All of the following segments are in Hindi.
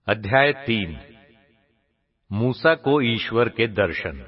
अध्याय 3। मूसा को ईश्वर के दर्शन।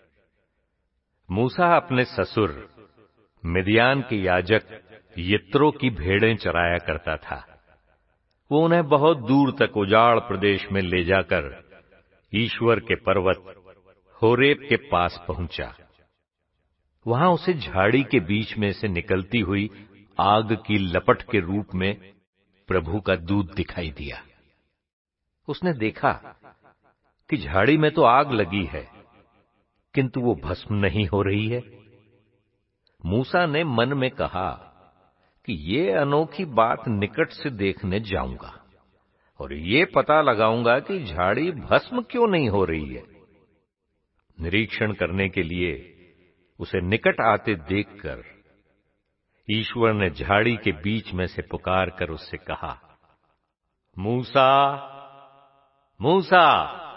मूसा अपने ससुर मिदियान के याजक यित्रो की भेड़ें चराया करता था। वो उन्हें बहुत दूर तक उजाड़ प्रदेश में ले जाकर ईश्वर के पर्वत होरेब के पास पहुंचा। वहां उसे झाड़ी के बीच में से निकलती हुई आग की लपट के रूप में प्रभु का दूत दिखाई दिया। उसने देखा कि झाड़ी में तो आग लगी है, किंतु वो भस्म नहीं हो रही है। मूसा ने मन में कहा कि ये अनोखी बात निकट से देखने जाऊंगा और ये पता लगाऊंगा कि झाड़ी भस्म क्यों नहीं हो रही है। निरीक्षण करने के लिए उसे निकट आते देखकर ईश्वर ने झाड़ी के बीच में से पुकार कर उससे कहा, मूसा, मूसा।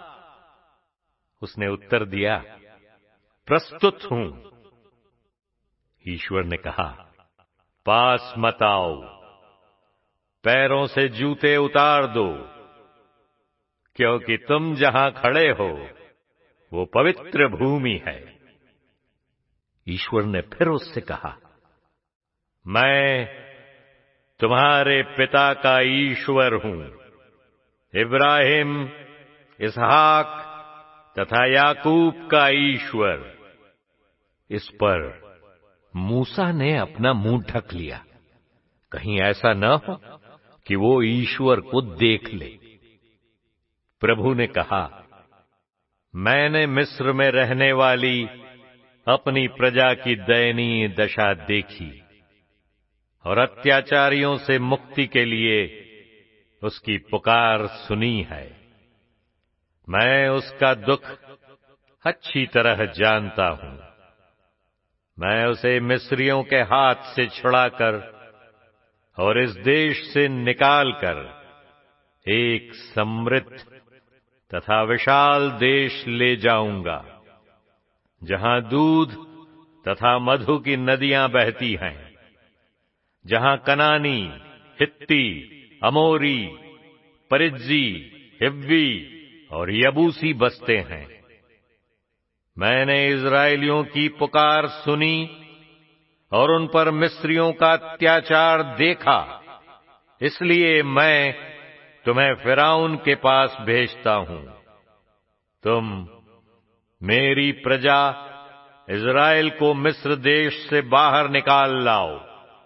उसने उत्तर दिया, प्रस्तुत हूं। ईश्वर ने कहा, पास मत आओ, पैरों से जूते उतार दो, क्योंकि तुम जहां खड़े हो वो पवित्र भूमि है। ईश्वर ने फिर उससे कहा, मैं तुम्हारे पिता का ईश्वर हूं, इब्राहिम, इसहाक तथा याकूब का ईश्वर। इस पर मूसा ने अपना मुंह ढक लिया, कहीं ऐसा न हो कि वो ईश्वर को देख ले। प्रभु ने कहा, मैंने मिस्र में रहने वाली अपनी प्रजा की दयनीय दशा देखी और अत्याचारियों से मुक्ति के लिए उसकी पुकार सुनी है। मैं उसका दुख अच्छी तरह जानता हूं। मैं उसे मिस्रियों के हाथ से छुड़ाकर और इस देश से निकालकर एक समृद्ध तथा विशाल देश ले जाऊंगा, जहां दूध तथा मधु की नदियां बहती हैं, जहां कनानी, हित्ती, अमोरी, परिज्जी, हिव्वी और यबूसी बसते हैं। मैंने इस्राएलियों की पुकार सुनी और उन पर मिस्रियों का अत्याचार देखा, इसलिए मैं तुम्हें फिरौन के पास भेजता हूं। तुम मेरी प्रजा इस्राएल को मिस्र देश से बाहर निकाल लाओ।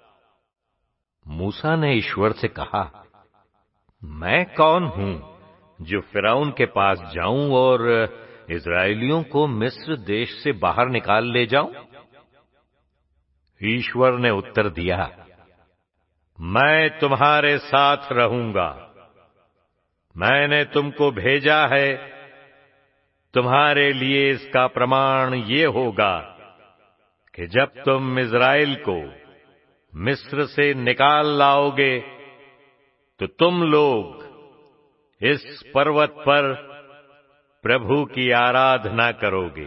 मूसा ने ईश्वर से कहा, मैं कौन हूं जो फिरौन के पास जाऊं और इस्राएलियों को मिस्र देश से बाहर निकाल ले जाऊं? ईश्वर ने उत्तर दिया, मैं तुम्हारे साथ रहूंगा। मैंने तुमको भेजा है। तुम्हारे लिए इसका प्रमाण ये होगा कि जब तुम इस्राएल को मिस्र से निकाल लाओगे तो तुम लोग इस पर्वत पर प्रभु की आराधना करोगे।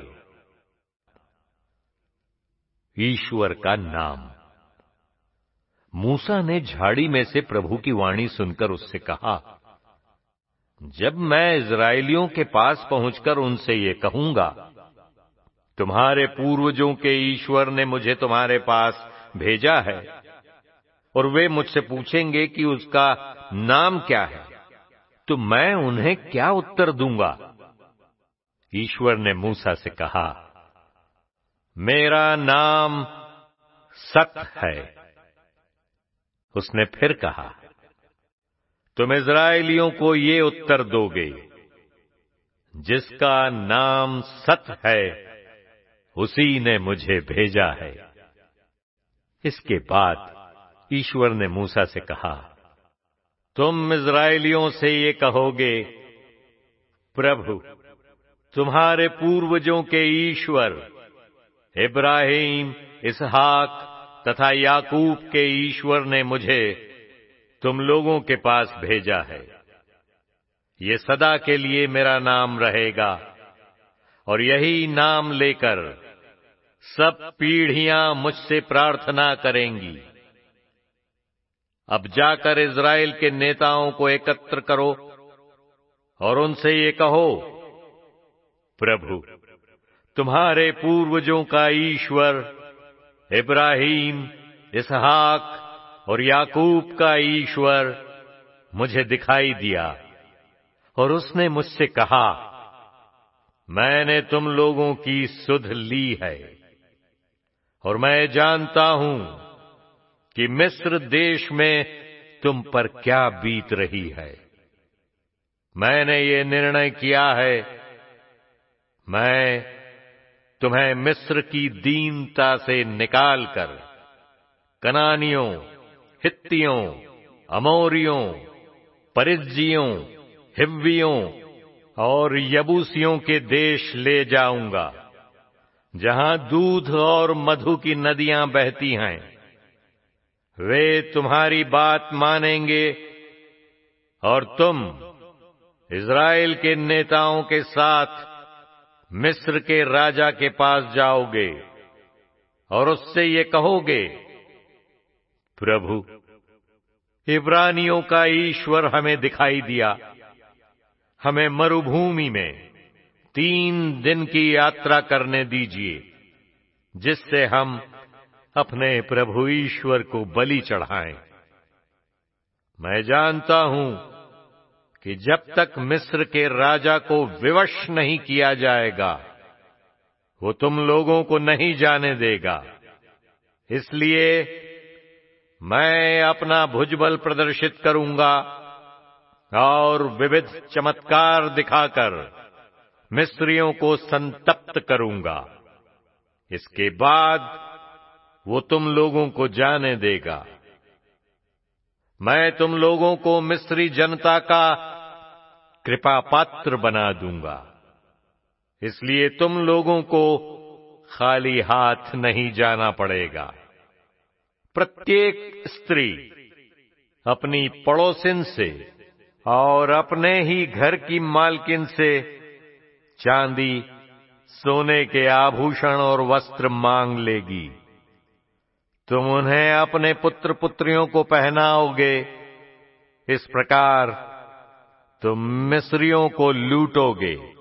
ईश्वर का नाम। मूसा ने झाड़ी में से प्रभु की वाणी सुनकर उससे कहा, जब मैं इस्राएलियों के पास पहुंचकर उनसे ये कहूंगा, तुम्हारे पूर्वजों के ईश्वर ने मुझे तुम्हारे पास भेजा है, और वे मुझसे पूछेंगे कि उसका नाम क्या है, तो मैं उन्हें क्या उत्तर दूंगा? ईश्वर ने मूसा से कहा, मेरा नाम सत है। उसने फिर कहा, तुम इस्राएलियों को ये उत्तर दोगे, जिसका नाम सत है उसी ने मुझे भेजा है। इसके बाद ईश्वर ने मूसा से कहा, तुम इस्राएलियों से ये कहोगे, प्रभु तुम्हारे पूर्वजों के ईश्वर इब्राहिम, इसहाक तथा याकूब के ईश्वर ने मुझे तुम लोगों के पास भेजा है। ये सदा के लिए मेरा नाम रहेगा और यही नाम लेकर सब पीढ़ियां मुझसे प्रार्थना करेंगी। अब जाकर इस्राएल के नेताओं को एकत्र करो और उनसे ये कहो, प्रभु, तुम्हारे पूर्वजों का ईश्वर इब्राहीम, इसहाक और याकूब का ईश्वर मुझे दिखाई दिया और उसने मुझसे कहा, मैंने तुम लोगों की सुध ली है और मैं जानता हूं कि मिस्र देश में तुम पर क्या बीत रही है। मैंने ये निर्णय किया है, मैं तुम्हें मिस्र की दीनता से निकालकर कनानियों, हित्तियों, अमोरियों, परिज्जियों, हिव्वियों और यबूसियों के देश ले जाऊंगा, जहां दूध और मधु की नदियां बहती हैं। वे तुम्हारी बात मानेंगे और तुम इज़राइल के नेताओं के साथ मिस्र के राजा के पास जाओगे और उससे ये कहोगे, प्रभु, इब्रानियों का ईश्वर हमें दिखाई दिया। हमें मरुभूमि में 3 दिन की यात्रा करने दीजिए, जिससे हम अपने प्रभु ईश्वर को बलि चढ़ाएं। मैं जानता हूं कि जब तक मिस्र के राजा को विवश नहीं किया जाएगा, वो तुम लोगों को नहीं जाने देगा। इसलिए मैं अपना भुजबल प्रदर्शित करूंगा और विविध चमत्कार दिखाकर मिस्रियों को संतप्त करूंगा। इसके बाद वो तुम लोगों को जाने देगा। मैं तुम लोगों को मिस्री जनता का कृपा पात्र बना दूंगा। इसलिए तुम लोगों को खाली हाथ नहीं जाना पड़ेगा। प्रत्येक स्त्री अपनी पड़ोसिन से और अपने ही घर की मालकिन से चांदी, सोने के आभूषण और वस्त्र मांग लेगी। तुम उन्हें अपने पुत्र पुत्रियों को पहनाओगे। इस प्रकार तुम मिस्रियों को लूटोगे।